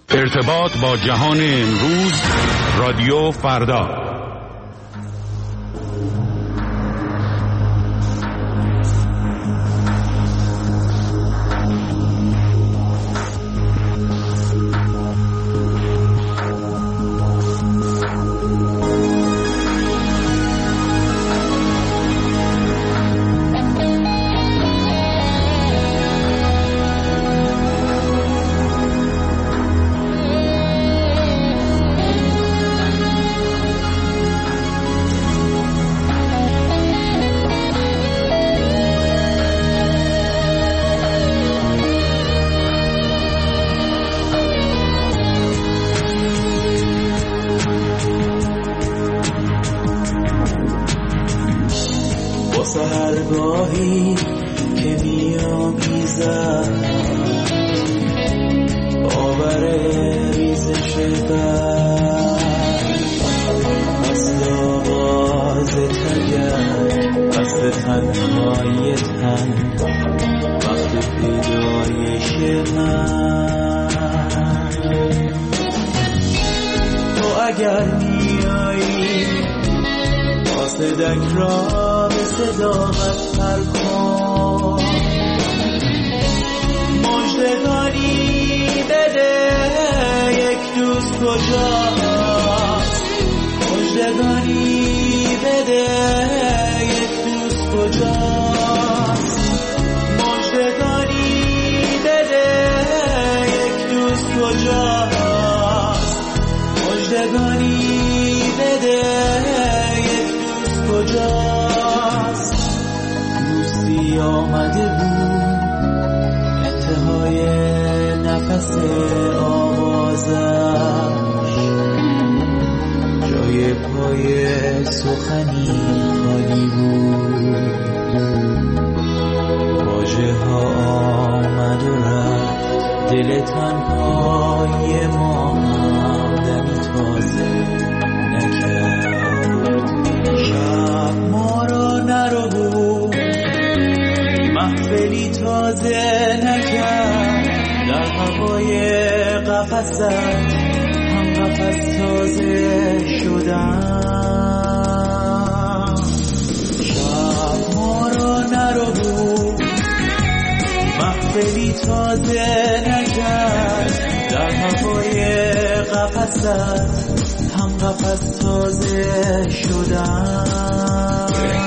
ارتباط با جهان امروز، رادیو فردا. سحرگاهی که می‌آمیزد باور ریزش برق مثل آواز تگرگ، مثل تنهای تن وقت پیدایش من. تو اگر میایی قاصدک را به صداقت پر کن، مژدگانی بده یک دوست کجاست، مژدگانی بده یک دوست کجاست، مژدگانی بده یک دوست کجاست، مژدگانی بده کجاست. دوستی آمده بود انتهای نفس آوازش، جای پای سخنی خالی بود، واژه ها آمد و رفت، دل تنهای ما هم دمی تازه نکرد. شب ما را نرو محفلی تازه نکرد، در هوای قفست هم قفس تازه شدم. شب ما را نرو محفلی تازه نکرد، در هوای قفست هم قفس تازه شدم.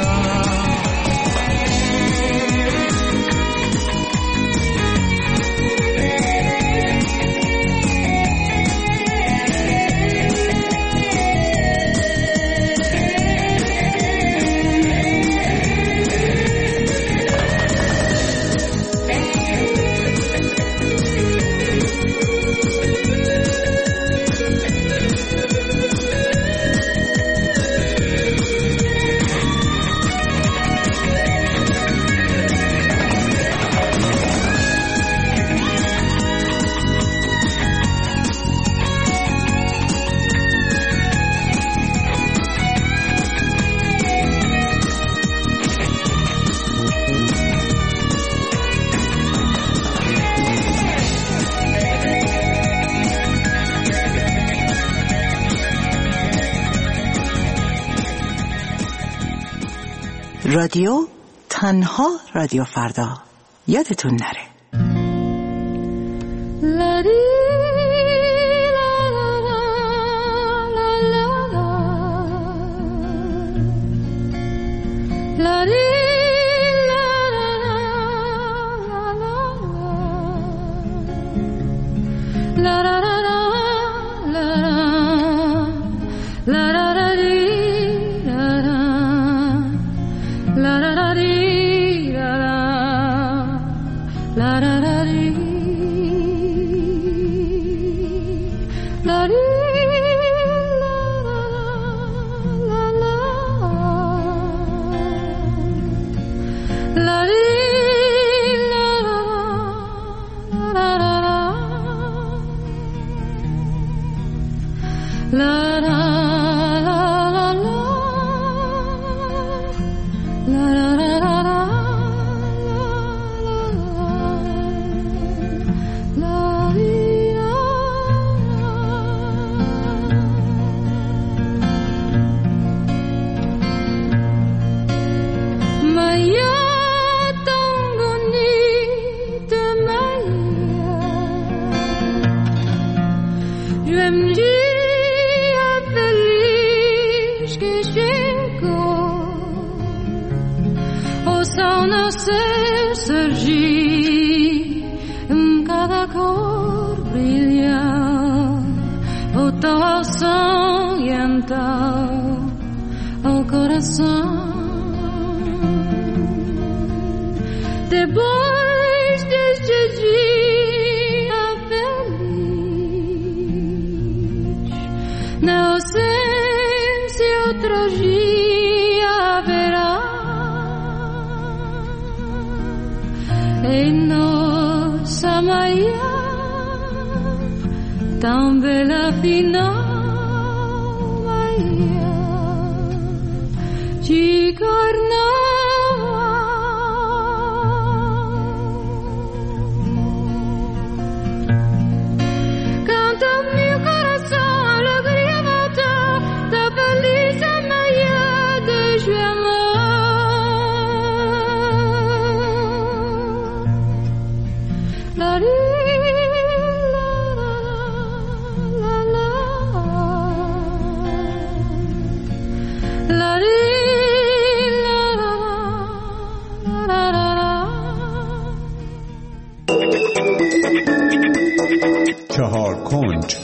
رادیو تنها رادیو فردا، یادتون نره. todo ahuyentado al corazón. Depois deste dia feliz, na ausência outro dia haverá. Em nossa manhã tão bela final, manhã de carnaval. Canta meu coração, alegria volta da feliz manhã de João. چهار کنج.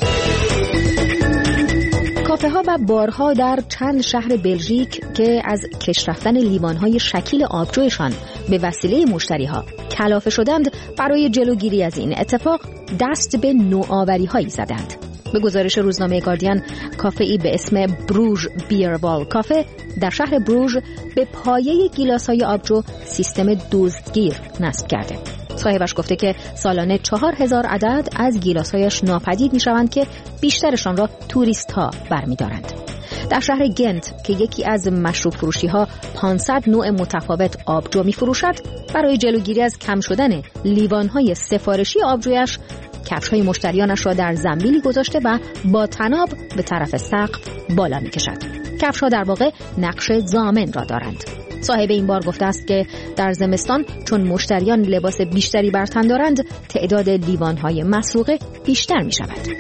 کافه ها و بارها در چند شهر بلژیک که از کش رفتن لیوان‌های شکیل آبجویشان به وسیله مشتری‌ها کلافه شدند، برای جلوگیری از این اتفاق دست به نوآوری‌هایی زدند. به گزارش روزنامه گاردین، کافه‌ای به اسم بروژ بیروال کافه در شهر بروژ به پایه گیلاس‌های آبجو سیستم دزدگیر نصب کرده. صاحبش گفته که سالانه 4000 عدد از گیلاس‌هایش ناپدید می‌شوند که بیشترشان را توریست‌ها برمی‌دارند. در شهر گنت که یکی از مشروب فروشی‌ها 500 نوع متفاوت آبجو می‌فروشد، برای جلوگیری از کم شدن لیوان‌های سفارشی آبجویش کفش‌های مشتریانش را در زنبیلی گذاشته و با طناب به طرف سقف بالا می‌کشد. کفش‌ها در واقع نقش ضامن را دارند. صاحب این بار گفته است که در زمستان چون مشتریان لباس بیشتری بر تن دارند، تعداد لیوان‌های مسروقه بیشتر می‌شود.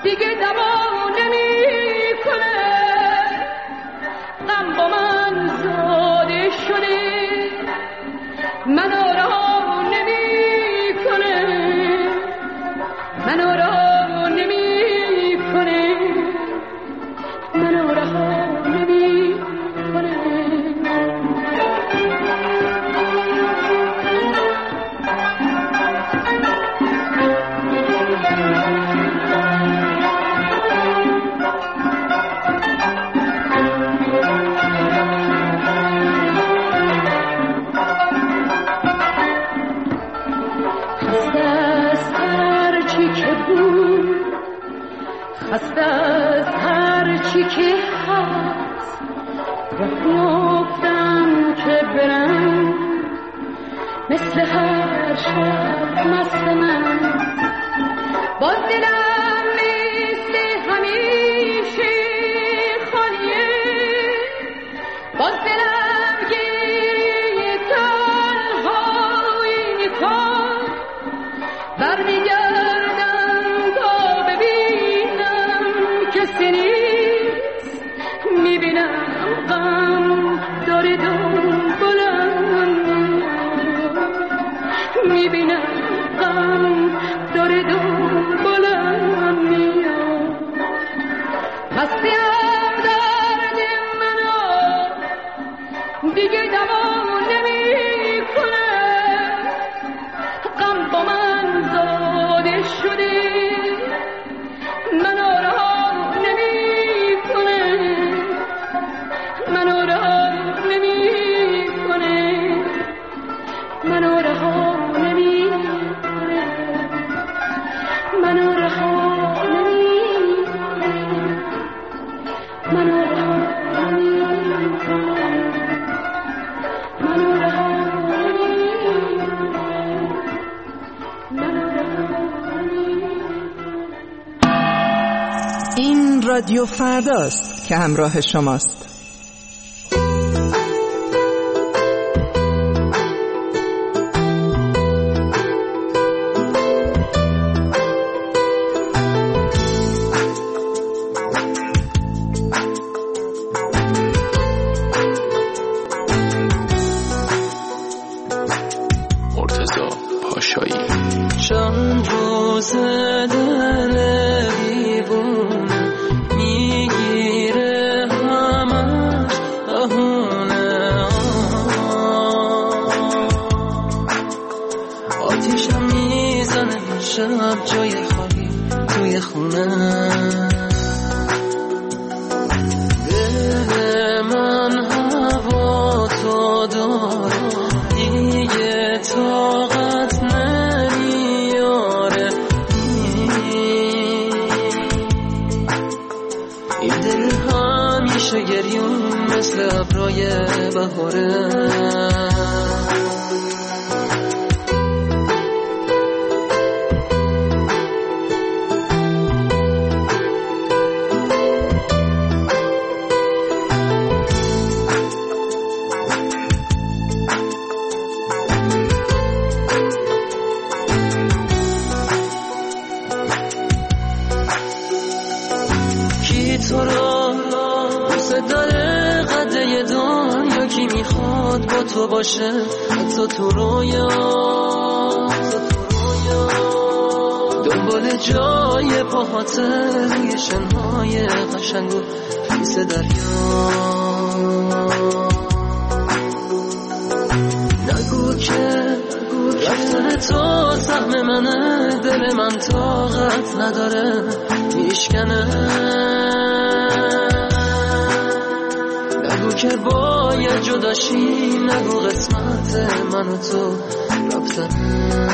دیگه دوا نمیکنه، غم با من زاده شده، منو رها نمیکنه، منو رها نمیکنه، منو رها نمیکنه. خسته از هر چی که هست، راه میافتم که برم، مثل هر شب مست من، با دلم مثل همیشه خالیه، با دلم گیه تنهایی میکن، برمیگردم تا ببینم کسی نیست، میبینم غم داره دنبالم، میبینم غم داره دنبالم میاد، هستیم درد منو دیگه دوا نمیکنه، غم با من زاده شده، منو رها نمیکنه، منو رها نمیکنه، منو رها نمیکنه، منو رها نمیکنه، منو رها نمیکنه، منو رها نمیکنه. این رادیو فرداست که همراه شماست. مرتضی پاشایی. چند روز دل دیوونه میگیره همش بهونه، آتیشم میزنه شب جای خالی توی خونه، دل من هوا تو داره دیگه طاقت نمیاره، این دل همیشه گریون مثل ابرای بهاره، تو را دوست داره قده دنیا، کی میخواد با تو باشه حتی تو رویا، دنبال جای پاهاته روی شنهای قشنگ و خیس دریا، نگو که رفتن تو سهم منه، دل من طاقت نداره میشکنه، نگو که باید جداشی، نگو قسمت من و تو رفتنه.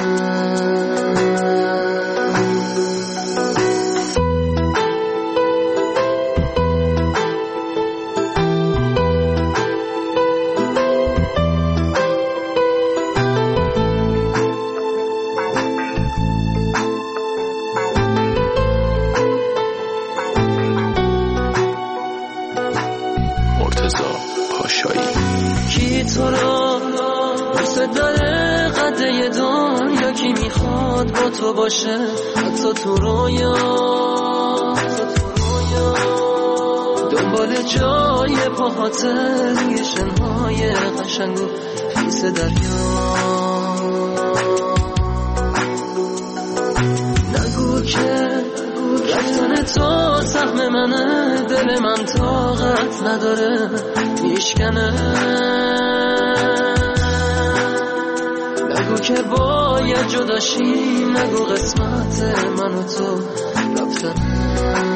کی تو را دوست داره قده دنیا، کی میخواد با تو باشه حتی تو رویا، دنبال جای پاهات روی شنهای قشنگ و خیس دریا. نگو که رفتن تو سهم منه، دل من طاقت نداره میشکنه. نگو که باید جداشی، نگو قسمت من و تو رفتنه.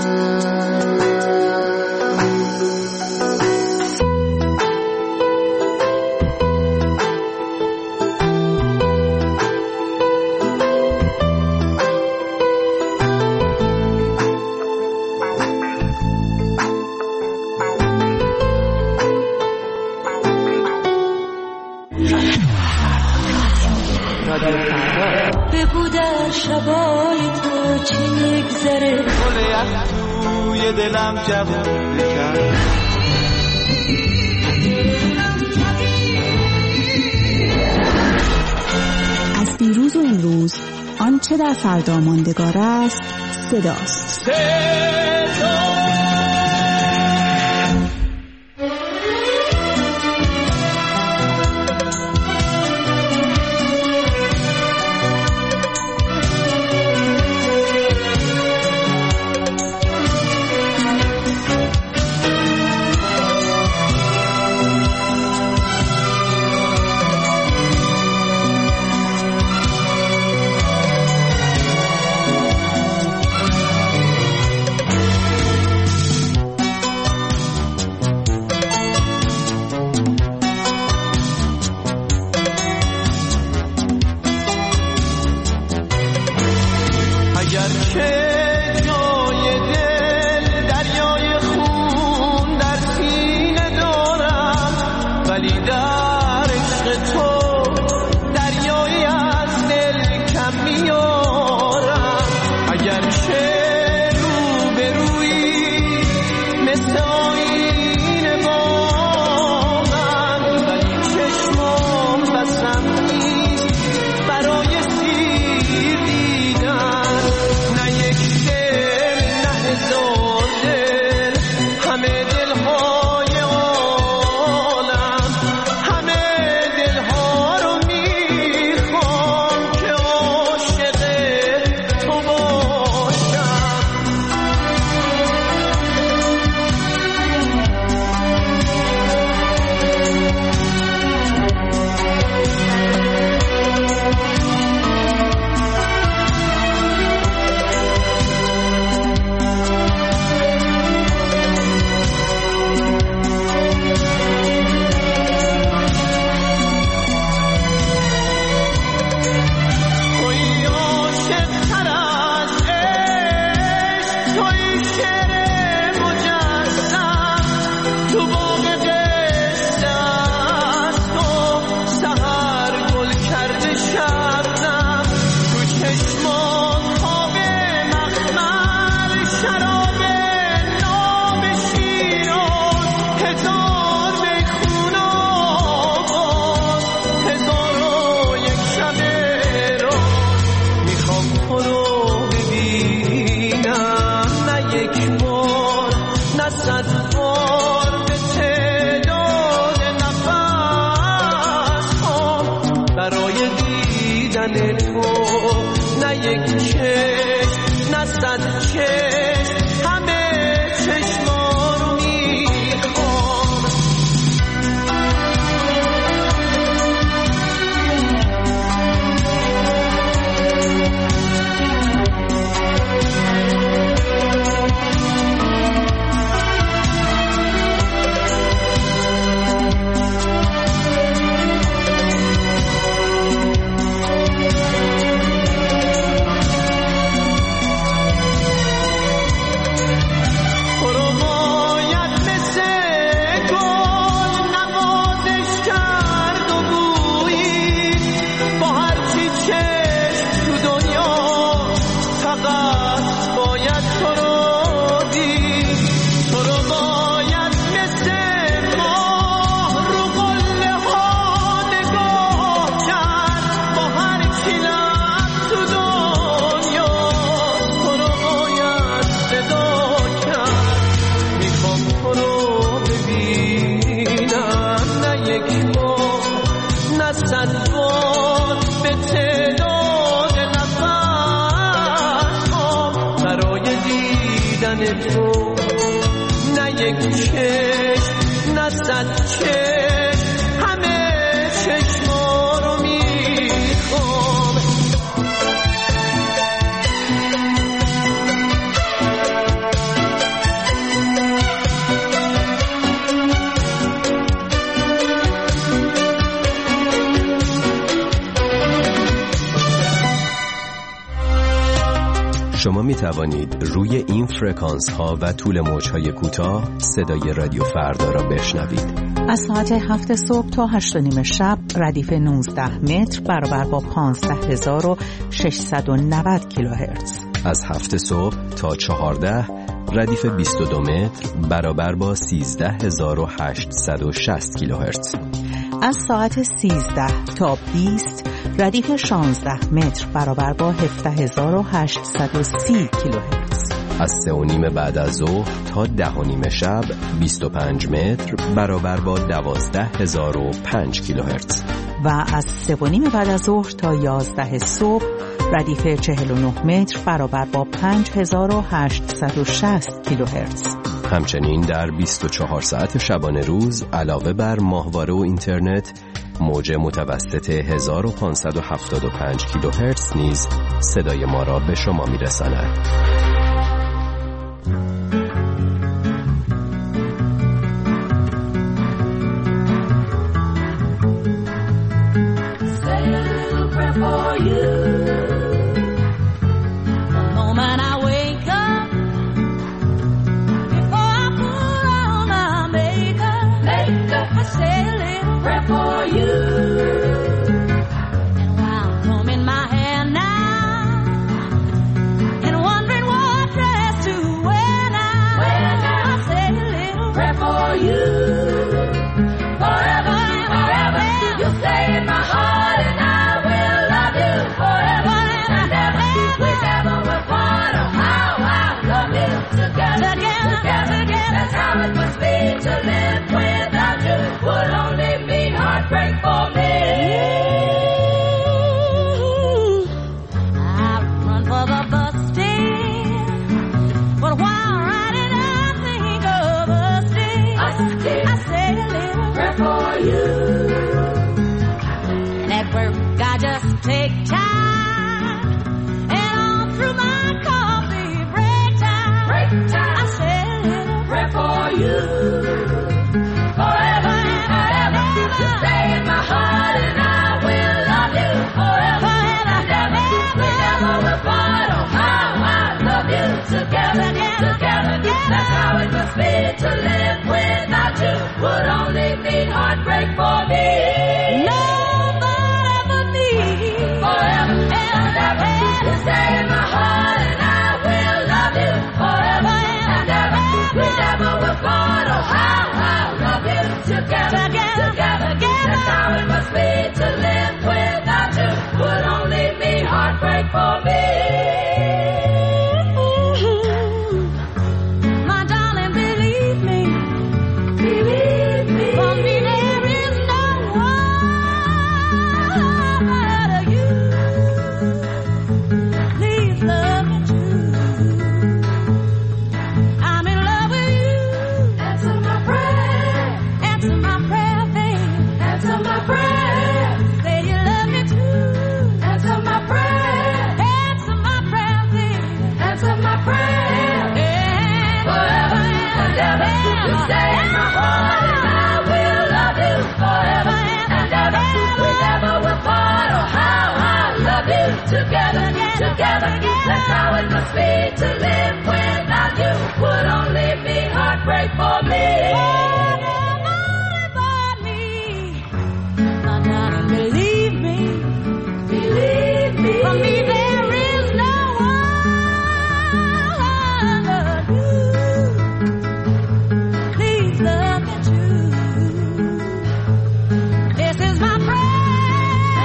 بگو در شبای تو چی میگذره، گل یخ توی دلم جوون بکن. از دیروز و امروز آنچه در فردا ماندگار است صداست. تو رو دیدن تو، نه یک چشم نه صد چشم، همه چشما رو میخوام. شما می توانید روی این فرکانس ها و طول موج های کوتاه صدای رادیو فردا را بشنوید. از ساعت 7 صبح تا 8:30 شب ردیف 19 متر برابر با 15690 کیلوهرتز. از 7 صبح تا 14 ردیف 22 متر برابر با 13860 کیلوهرتز. از ساعت 13 تا 20 ردیف 16 متر برابر با 17830 کیلوهرتز. از 3:30 بعد از ظهر تا 10:30 شب 25 متر برابر با 12005 کیلوهرتز. و از 3:30 بعد از ظهر تا 11 صبح ردیف 49 متر برابر با 5860 کیلوهرتز. همچنین در 24 ساعت شبانه روز علاوه بر ماهواره و اینترنت، موج متوسط 1575 کیلوهرتز نیز صدای ما را به شما میرساند.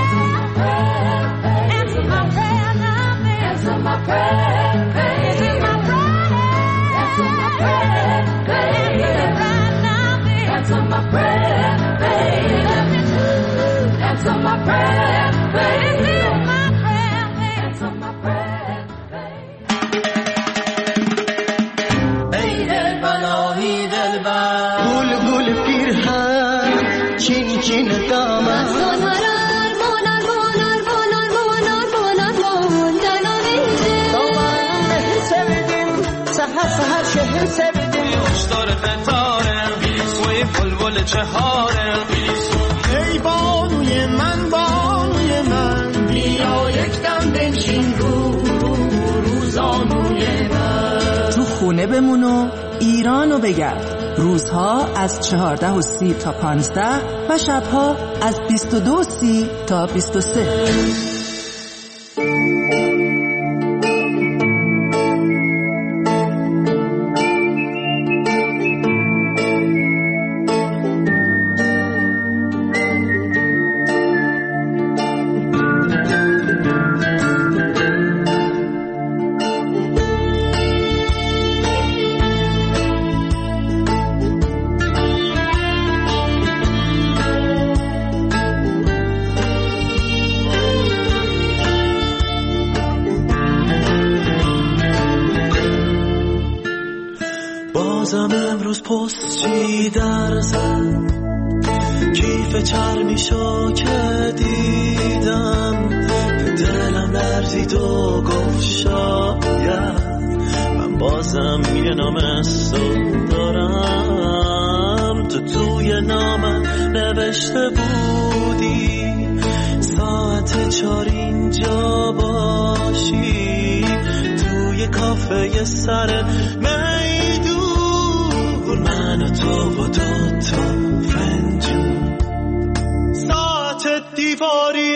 This is my هر سحر شهر سبیده هشدار قطاره وی بلبل چهاره ای بانوی من بیا یک دم بنشین روزانوی من تو خونه بمون و ایرانو بگرد. روزها از 14:30 تا 15 و شبها از 22:30 تا 23. بازم امروز پستچی در زد کیف چرمیشو که دیدم دلم لرزید و گفت شاید من بازم یه نامستون دارم. تو توی نامم نوشته بودی ساعت 4 اینجا باشی توی کافه سر من و تو و دوتا فنجون ساعت دیواری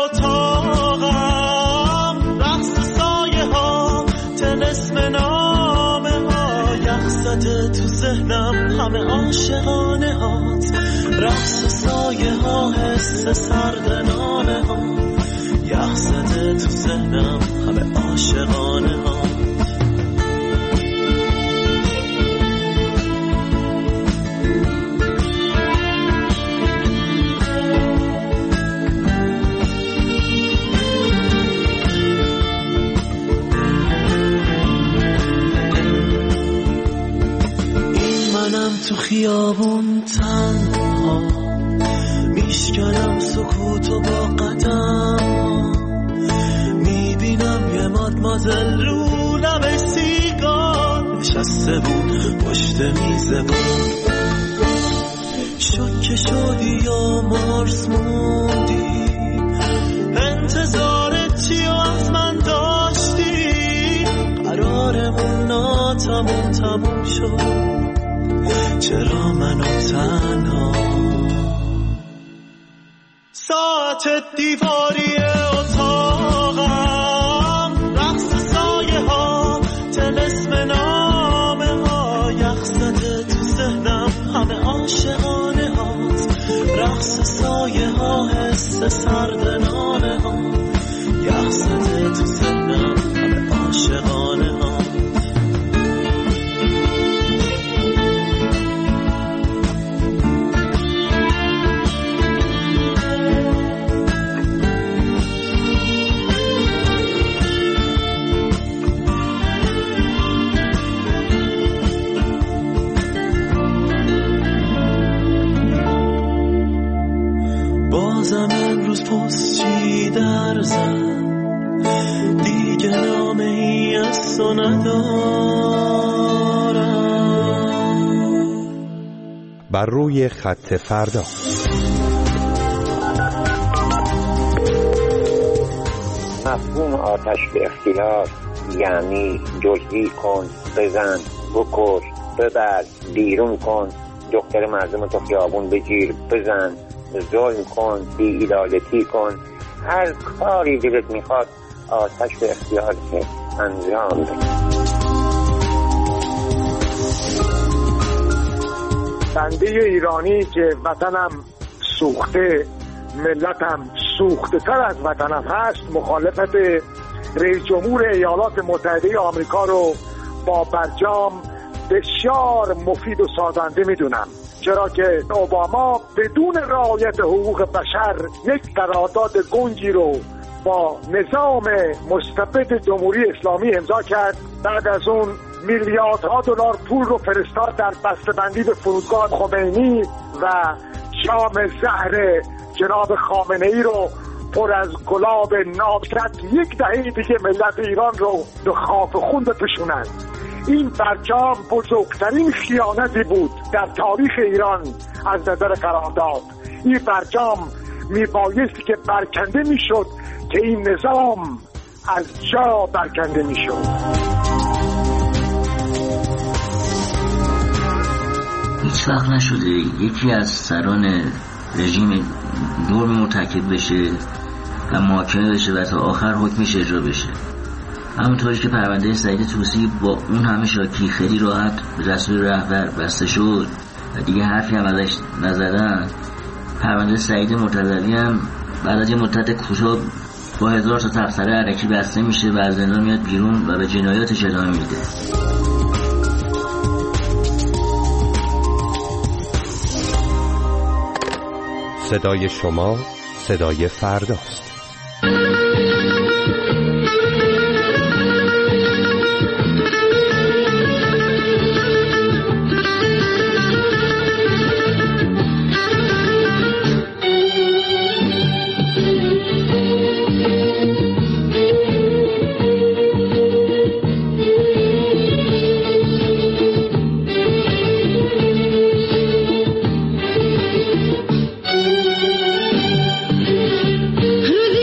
اتاقم رقص سایه ها طلسم نامه ها یخ زده تو ذهنم همه عاشقانه هات رقص سایه ها حس سرد نامه ها یخ زده تو ذهنم همه عاشقانه ها. تو خیابون تنها میشکنم سکوتو با قدم میبینم یه مادمازل رو لب سیگار نشسته بود پشت میز بود شد که شدی و مارس موندی انتظار چی و از من داشتی قرارمون تموم شد چرا منو تنها ساعت دیواری اتاقم رقص سایه ها طلسم نامه ها یخ زده تو ذهنم همه عاشقانه هات رقص سایه ها حس سرد نامه ها یخ زده تو ذهنم همه عاشقانه ها. بازم امروز پستچی در زد دیگه نامه ای از تو ندارم. بر روی خط فردا مفهوم آتش به اختیار یعنی جزئی کن، بزن، بکش، ببر، بیرون کن، دختر مردم تو خیابون بگیر، بزن، ظلم کن، بی‌عدالتی کن، هر کاری دلت میخواد آتش به اختیار انجام بده. بنده ایرانی که وطنم سوخته، ملتم سوخته تر از وطنم هست، مخالفت رئیس جمهور ایالات متحده آمریکا رو با برجام بسیار مفید و سازنده میدونم، چرا که اوباما بدون رعایت حقوق بشر یک قرارداد گنگی رو با نظام مستبد جمهوری اسلامی امضا کرد. بعد از اون میلیاردها دلار پول رو فرستاد در بسته‌بندی به فرودگاه خمینی و شام زهر جناب خامنه‌ای رو پر از گلاب ناب کرد. یک دهه دیگه ملت ایران رو به خاک خون بپوشونند. این برجام بزرگترین خیانتی بود در تاریخ ایران از نظر قرارداد. این برجام میبایستی که برکنده میشد که این نظام از جا برکنده میشد. هیچ وقت نشده یکی از سران رژیم جرم مرتکب بشه و محاکمه بشه و تا آخر حکمش اجرا بشه. همونطوری که پرونده سعید طوسی با اون همه شاکی خیلی راحت به دستور رهبر بسته شد و دیگه حرفی هم ازش نزدن، پرونده سعید مرتضوی هم بعد از یه مدت کوتاه با 1000 تا تبصره علکی بسته میشه و از زندان میاد بیرون و به جنایاتش ادامه میده. صدای شما صدای فرداست. روز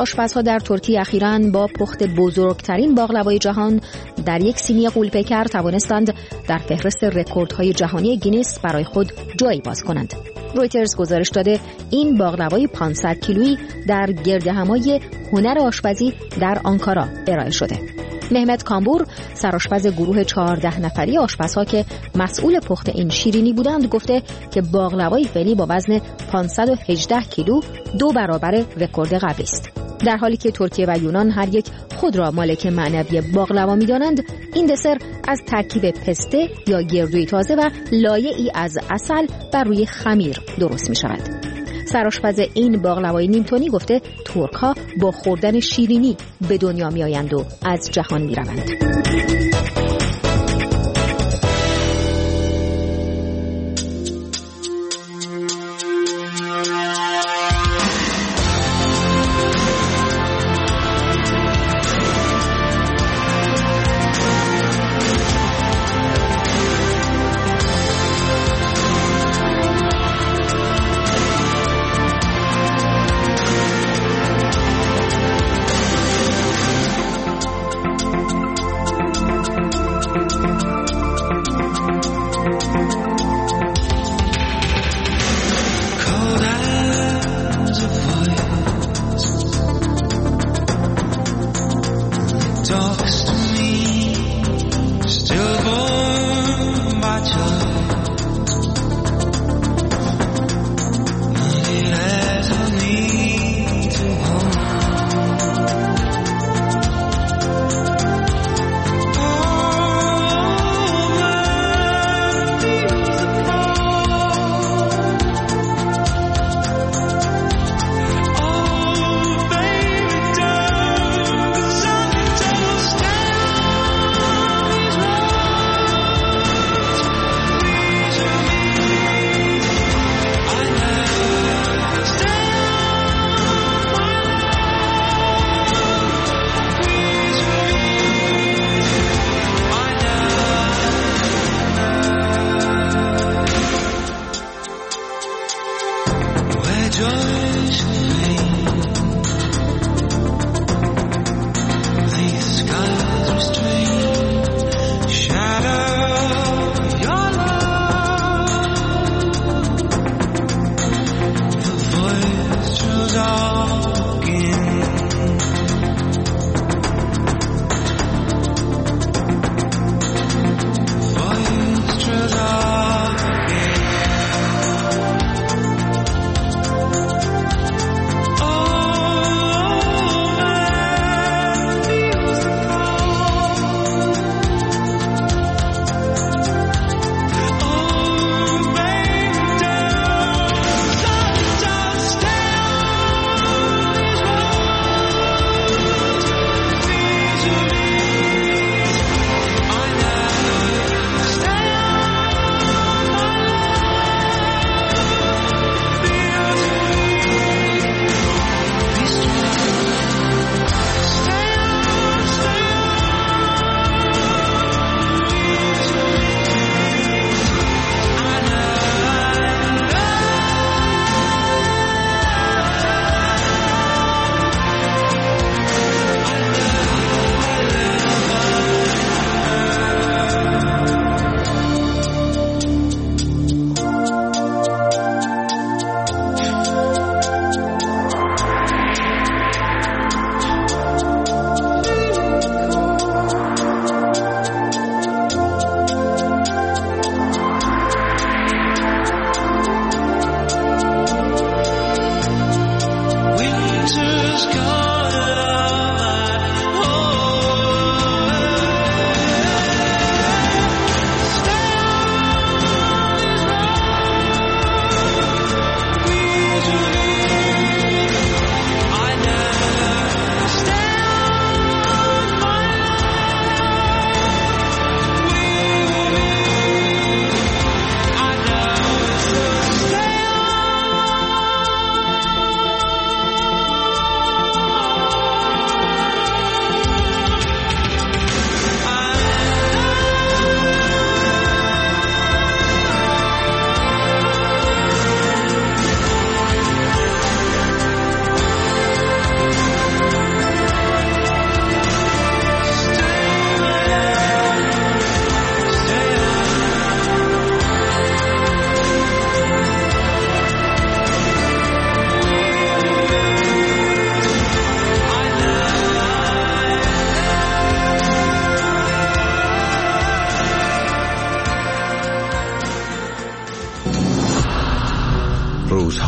آشپزها در ترکیه اخیراً با پخت بزرگترین باقلوای جهان در یک سینی غول‌پیکر توانستند در فهرست رکوردهای جهانی گینس برای خود جایی باز کنند. رویترز گزارش داده این باقلوای 500 کیلویی در گردهمای هنر آشپزی در آنکارا ارائه شده. مهمت کامبور، سرآشپز گروه 14 نفری آشپزها که مسئول پخت این شیرینی بودند، گفته که باقلوای فعلی با وزن 518 کیلو 2 برابر رکورد قبلی است. در حالی که ترکیه و یونان هر یک خود را مالک معنوی باقلوا می‌دانند، این دسر از ترکیب پسته یا گردوی تازه و لایه‌ای از عسل بر روی خمیر درست می‌شود. سرآشپز این باقلوای نیمتونی گفته ترک‌ها با خوردن شیرینی به دنیا می‌آیند و از جهان می‌روند.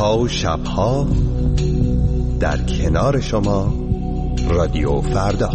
روزها و شبها در کنار شما رادیو فردا.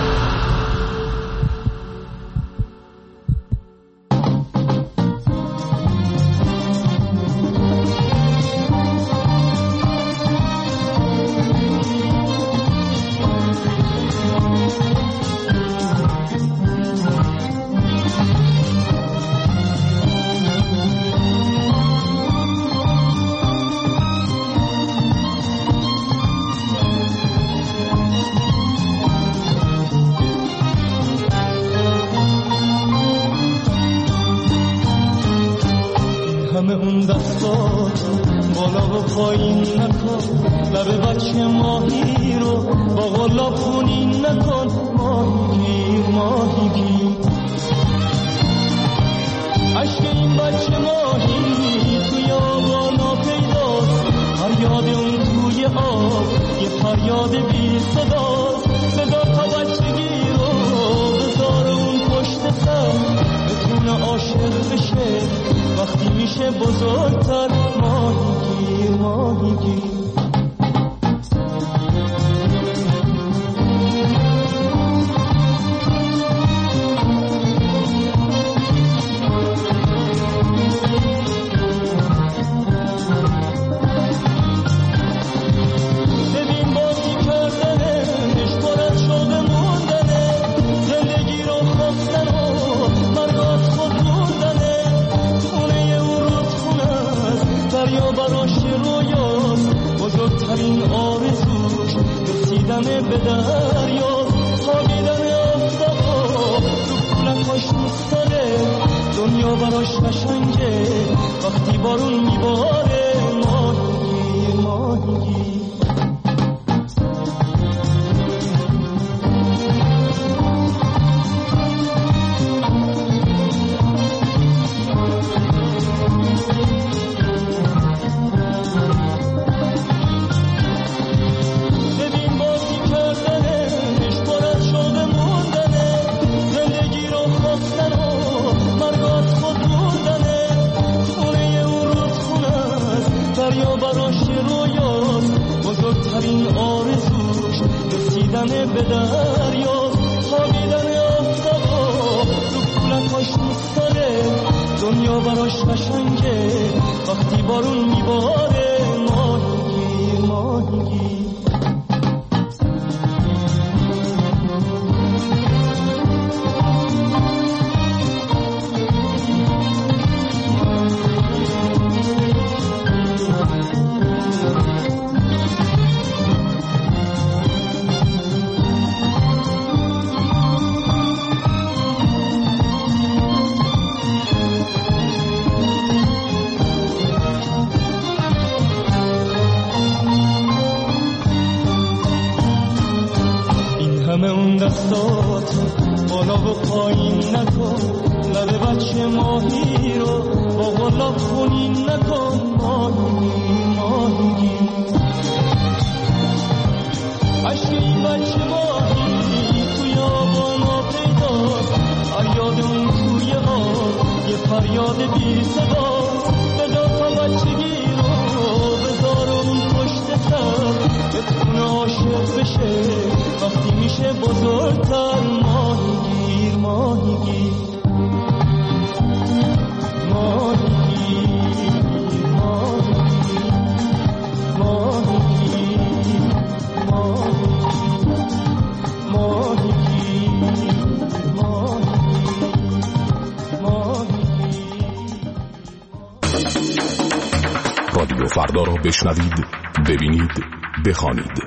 رادیو فردا را بشنوید، ببینید، بخوانید.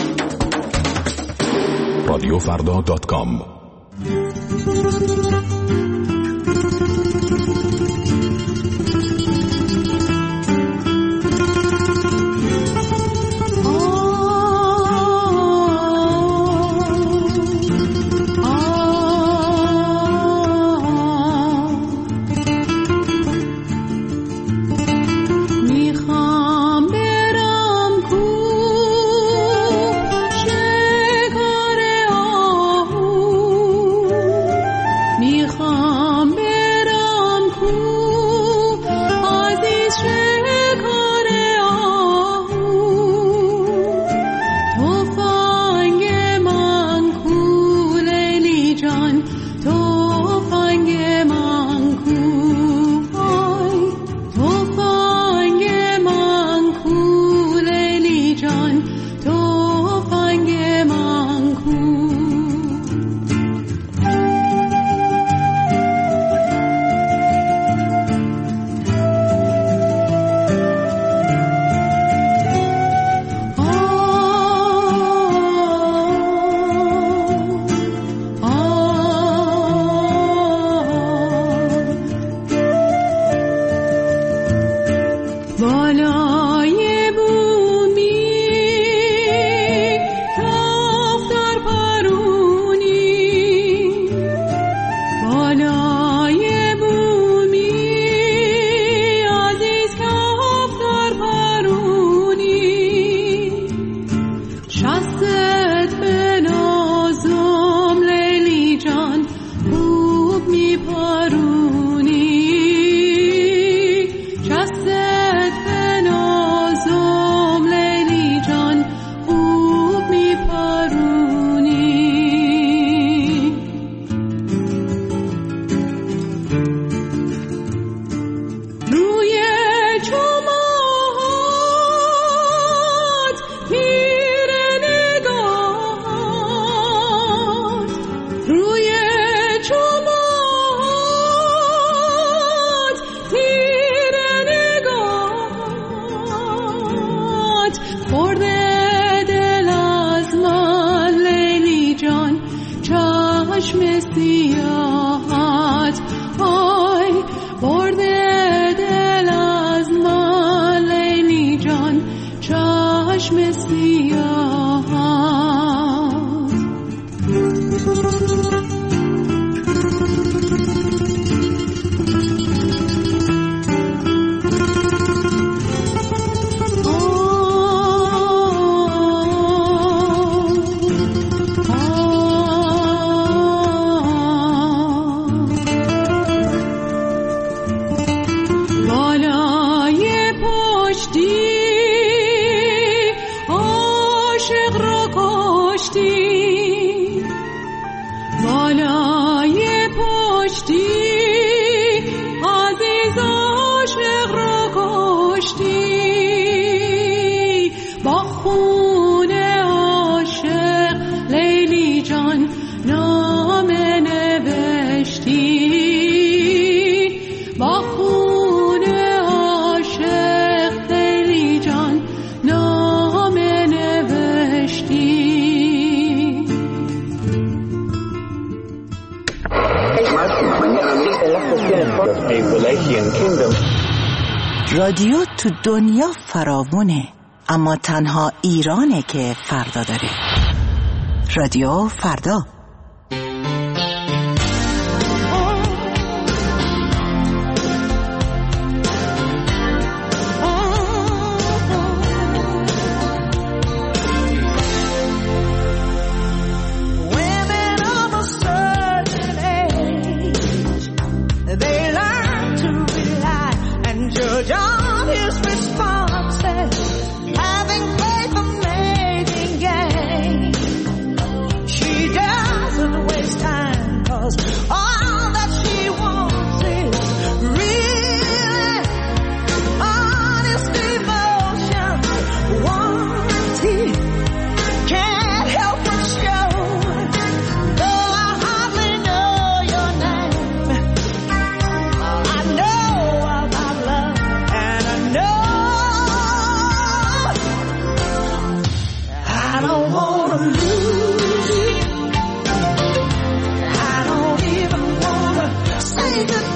رادیوفردا.com. می چشم سیاهت آی برده دل از من لیلی جان چشم سیاهت رادیو تو دنیا فراوونه، اما تنها ایرانه که فردا داره. رادیو فردا. Say goodbye.